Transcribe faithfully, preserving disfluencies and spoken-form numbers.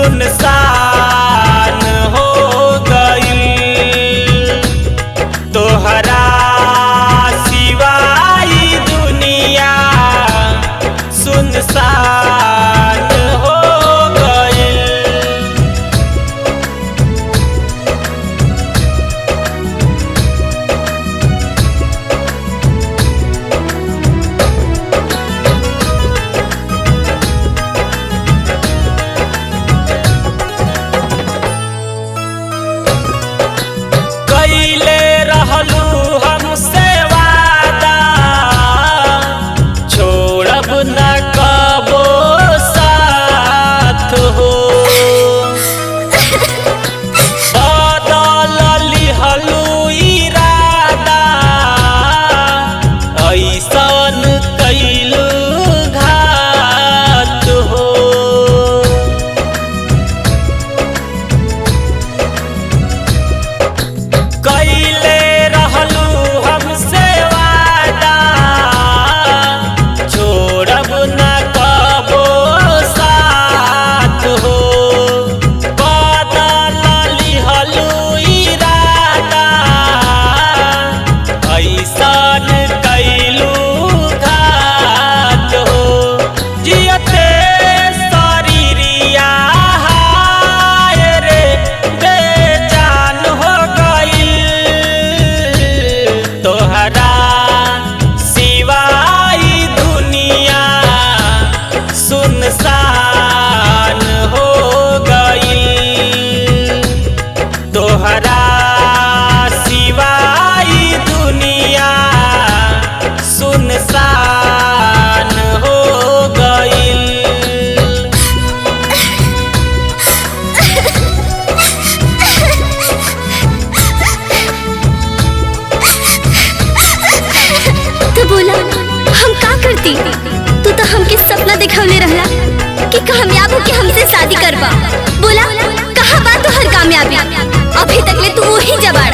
सुनसान हो गई। तोहरा सिवाय दुनिया सुनसान हो गई। कैले रहलू हमसे वादा, छोड़ब न कबो साथ हो। बदल लिहलू इरादा, ऐसन कैलू घात हो। कैले रहलू हमसे वादा, छोड़ब न कबो साथ हो। बदल लिहलू इरादा, ऐसन कैलू घात हो। जियते शरीरिया हाय रे बेजान हो गई। तोहरा सिवाय दुनिया सुनसान हो गई। तोहरा सिवाय दुनिया सुनसान हो गई। तो बोला हम का करती? तू तो हमके सपना दिखवले रहला कि कामयाब हो के हमसे शादी करवा। बोला कहाँ बा तोहर कामयाबी? अभी तक ले तू वही जवान